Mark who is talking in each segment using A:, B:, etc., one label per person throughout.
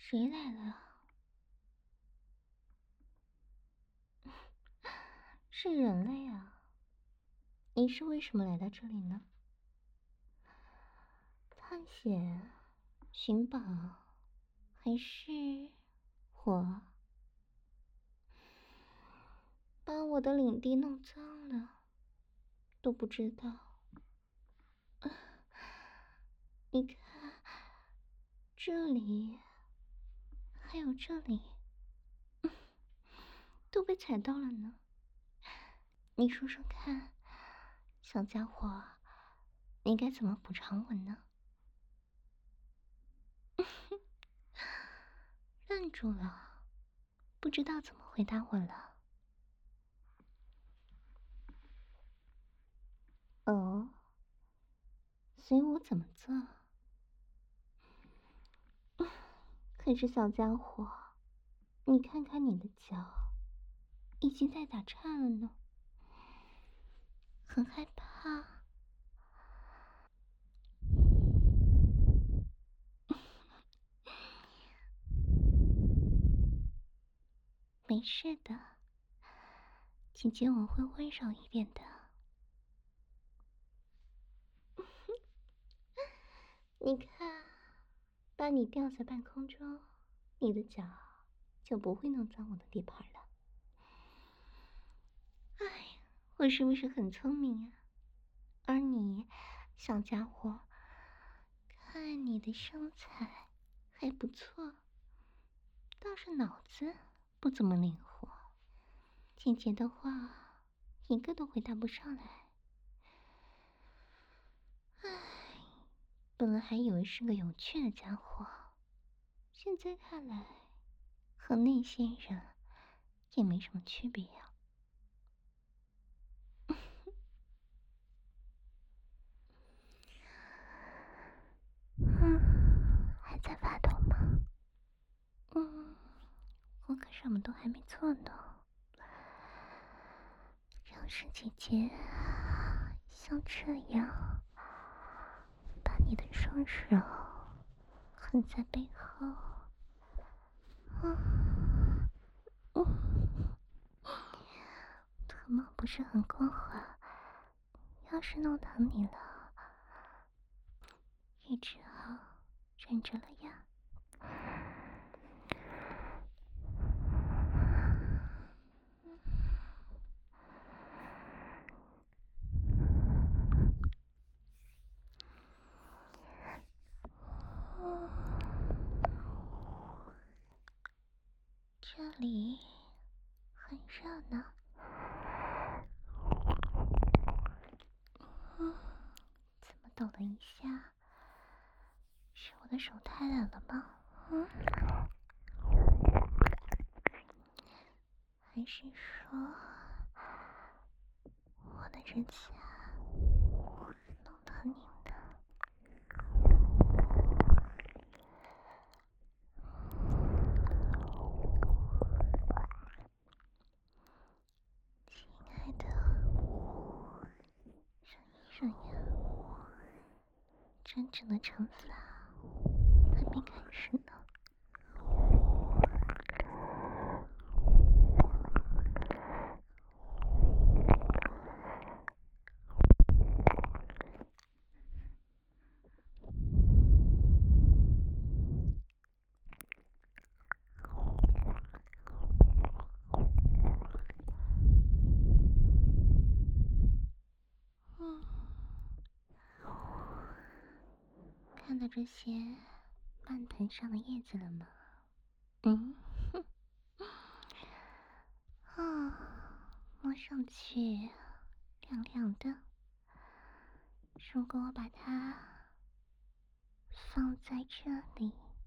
A: 谁来了？是人类啊！你是为什么来到这里呢？探险、寻宝，还是我把我的领地弄脏了都不知道？你看，这里还有这里，都被踩到了呢。你说说看，小家伙，你该怎么补偿我呢？愣住了，不知道怎么回答我了。哦，所以我怎么做？可是小家伙，你看看你的脚，已经在打颤了呢，很害怕。没事的，姐姐我会温柔一点的。你看，把你吊在半空中，你的脚就不会弄脏我的地盘了。哎，我是不是很聪明啊？而你，小家伙，看你的身材还不错，倒是脑子不怎么灵活。姐姐的话，一个都回答不上来。唉，本来还以为是个有趣的家伙，现在看来，和那些人也没什么区别呀。还在发抖吗？我可什么都还没做呢。要是姐姐像这样把你的双手横在背后，特么不是很光滑？要是弄疼你了，也只好忍着了呀。这里很热呢。怎么抖了一下？是我的手太冷了吗？还是说我的指甲弄疼你的？亲爱的，忍一忍呀，真正的惩罚还没开始呢。看到这些蔓藤上的叶子了吗？摸上去亮亮的。如果我把它放在这里，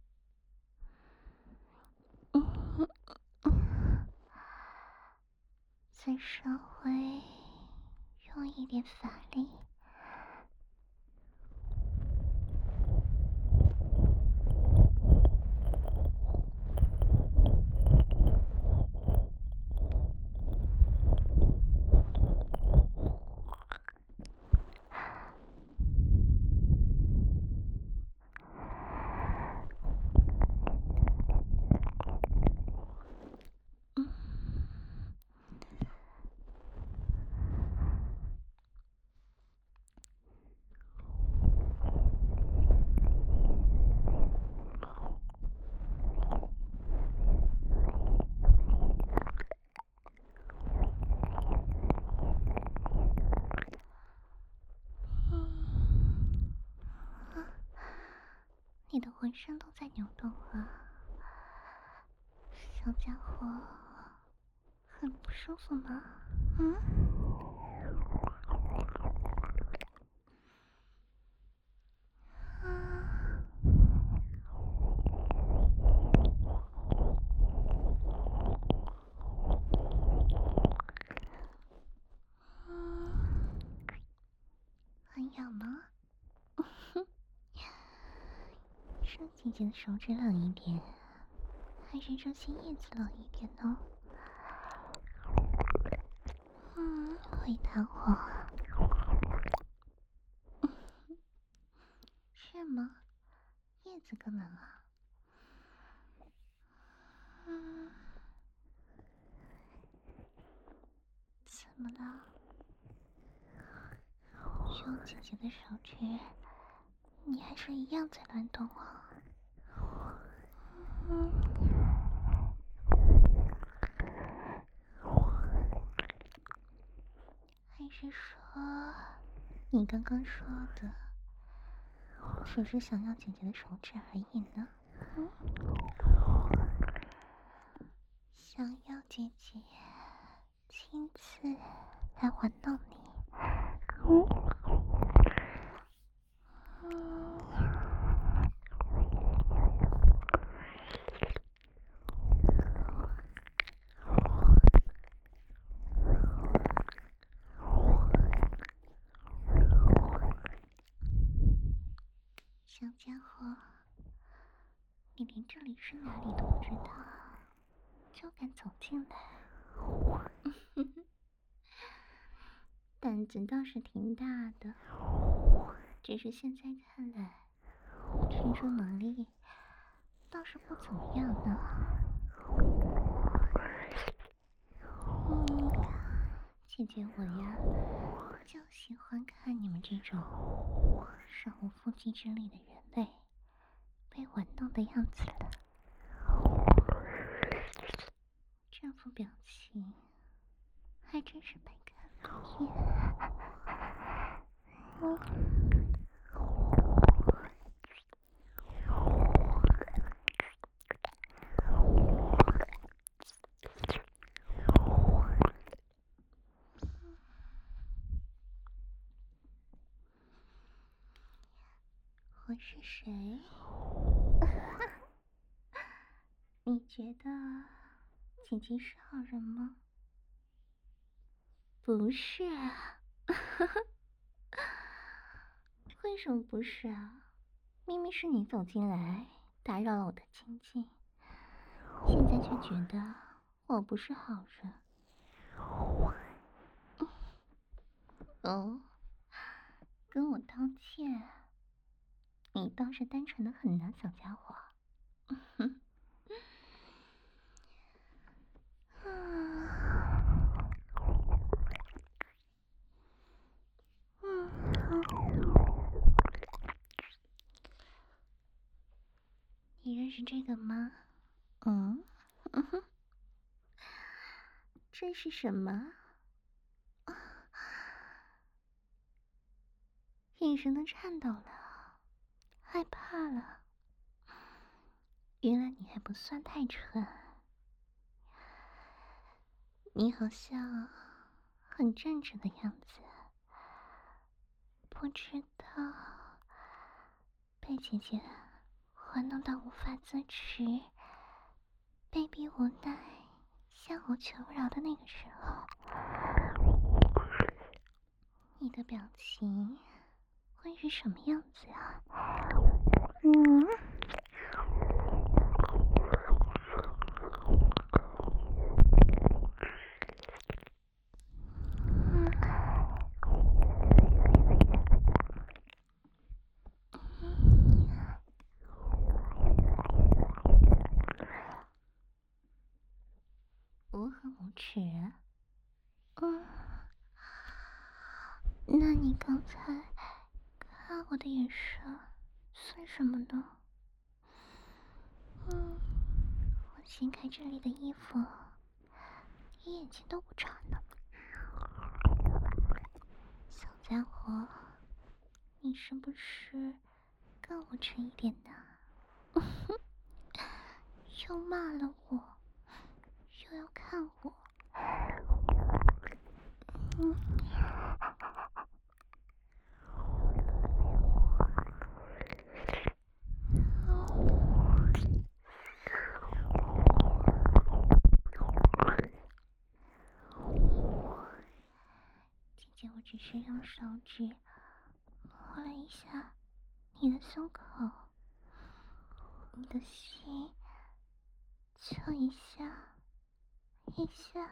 A: 再稍微用一点法力， 你的浑身都在扭动啊，小家伙，很不舒服吗？嗯？啊。很痒吗？是姐姐的手指冷一点，还是这些叶子冷一点呢？会弹火。是吗？叶子更冷啊？怎么了？用姐姐的手指，你还是一样在乱动啊？还是说，你刚刚说的，只是想要姐姐的手指而已呢？想要姐姐亲自来玩弄你？小家伙，你连这里是哪里都不知道，就敢走进来？胆子倒是挺大的，只是现在看来，听说能力倒是不怎么样呢。姐姐我呀，就喜欢看你们这种手无缚鸡之力的人类被玩弄的样子了。这副表情还真是百看不厌。我是谁？你觉得姐姐是好人吗？不是啊。为什么不是啊？明明是你走进来打扰了我的清静，现在却觉得我不是好人。哦，跟我道歉？你倒是单纯的很呢，小家伙。你认识这个吗？这是什么？眼神都颤抖了，害怕了。原来你还不算太蠢，你好像很正直的样子，不知道被姐姐玩弄到无法自持，被逼无奈向我求饶的那个时候，你的表情会是什么样子啊？我很无耻啊。那你刚才看我的眼神算什么呢？我掀开这里的衣服，你眼睛都不眨呢。小家伙，你是不是更无耻一点呢？ 又骂了我，又要看我。姐姐，我只是用手指摸了一下你的胸口，你的心，就一下一下，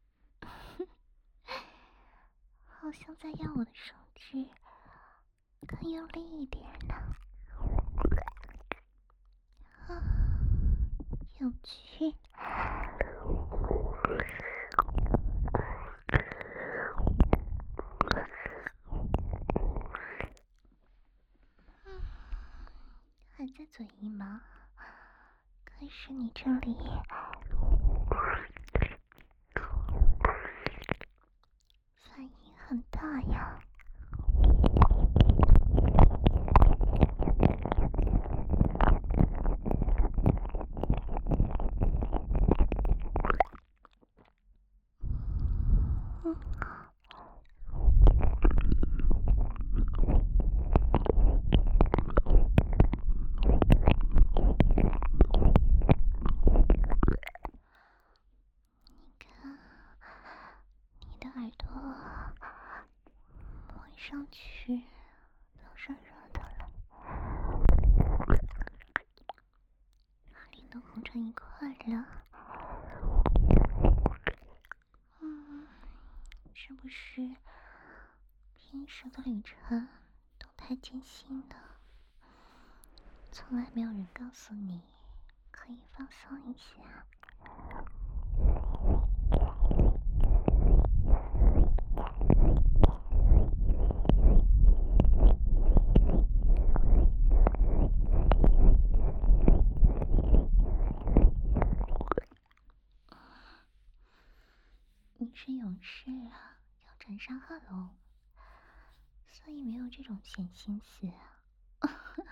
A: 好像在要我的手指更用力一点呢。啊，有趣。还在嘴硬吗？可是你这里反应很大呀。你的耳朵摸上去都热热的了，脸都红成一块了。是不是平时的旅程都太艰辛了？从来没有人告诉你可以放松一下。你是勇士啊，要斩杀恶龙，所以没有这种闲心思啊。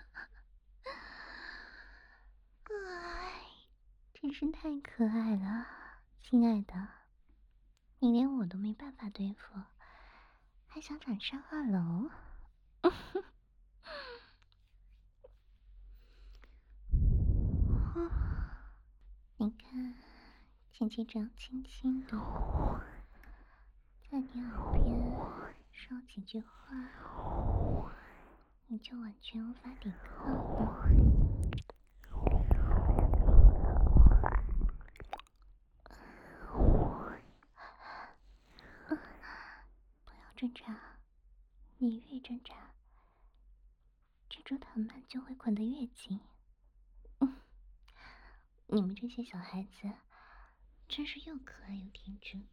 A: 哎，真是太可爱了，亲爱的，你连我都没办法对付，还想斩杀恶龙？你看，姐姐这样轻轻的在你耳边说几句话，你就完全无法抵抗了。不要挣扎，你越挣扎，蜘蛛藤蔓就会捆得越紧。你们这些小孩子真是又可爱又天真。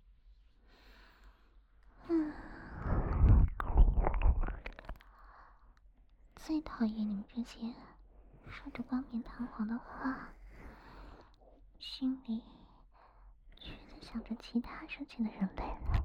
A: 最讨厌你们这些说着冠冕堂皇的话，心里却在想着其他事情的人类了。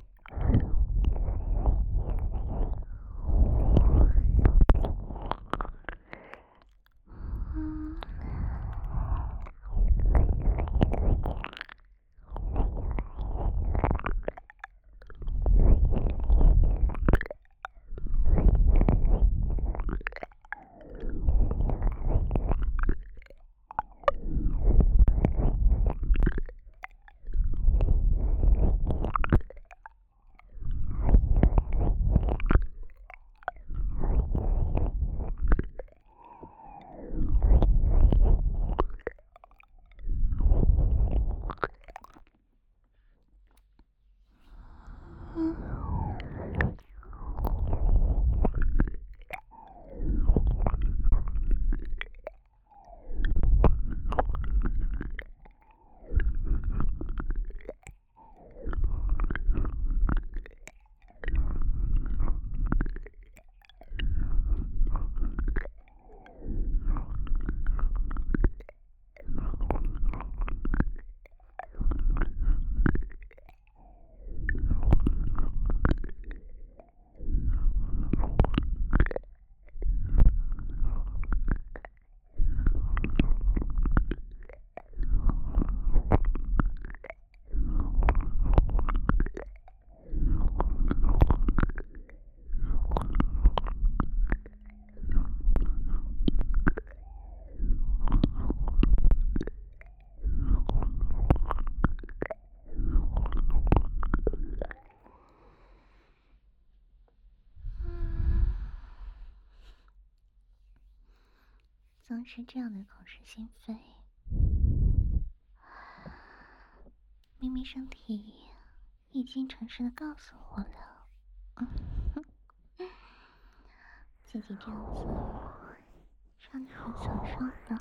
A: 总是这样的口是心非。明明身体已经诚实的告诉我了，姐姐这样子让你很享受的。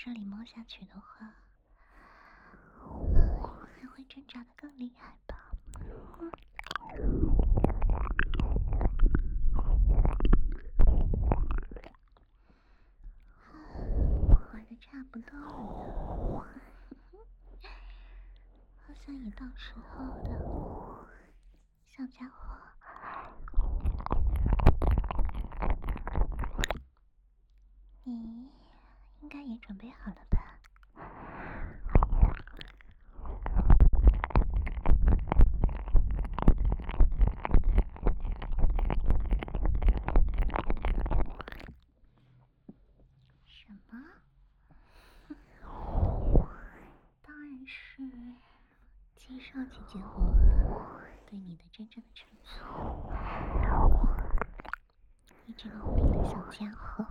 A: 这里摸下去的话，还会挣扎的更厉害吧？玩的差不多了呢，好像也到时候了，小家伙。你应该也准备好了吧？什么？当然是介绍姐姐我对你的真正的程度。你这个无理的小家伙。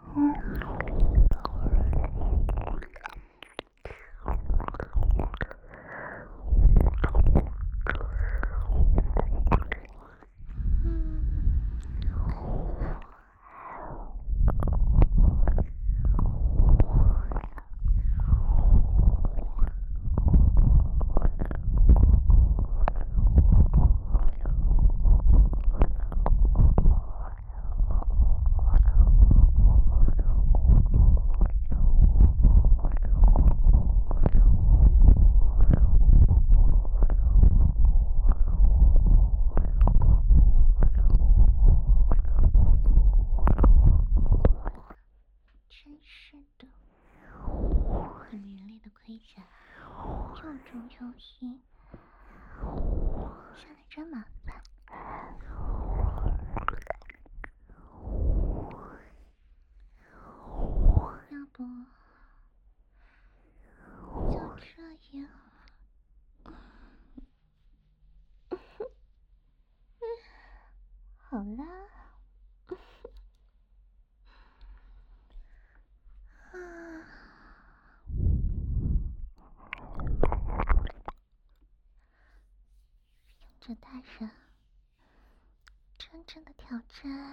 A: 真是的，你们人类的盔甲又重又硬，下来真麻烦。要不就这样？好啦。这大人，真正的挑战，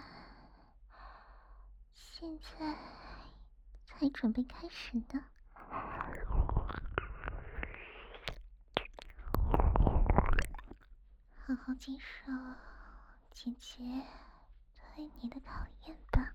A: 现在才准备开始呢。好好接受姐姐对你的考验吧。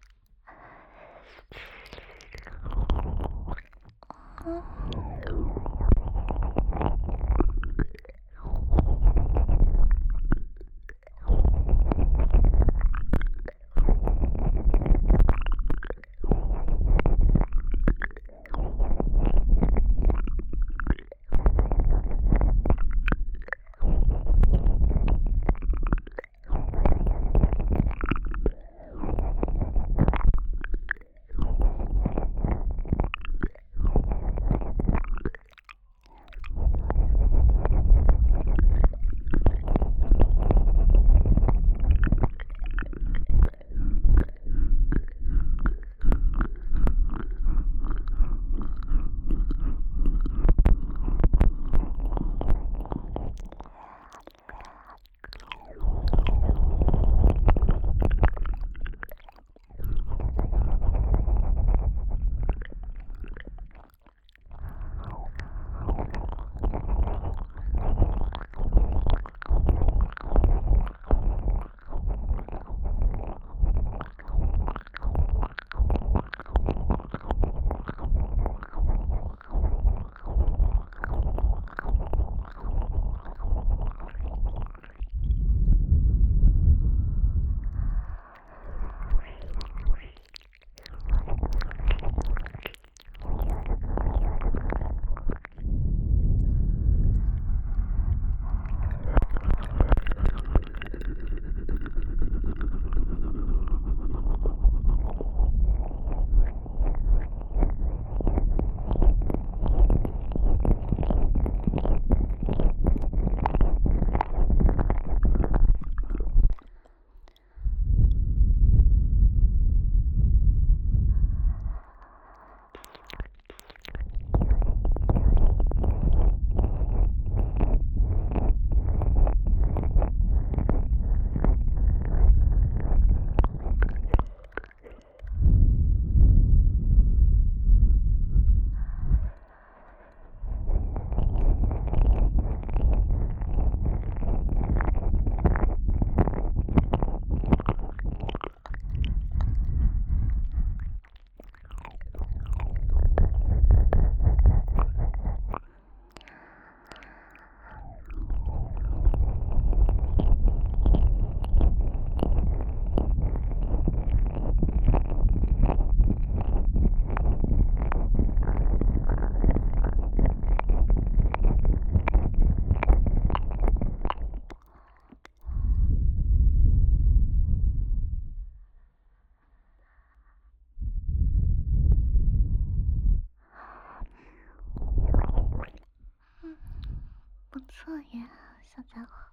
A: 错呀，小家伙。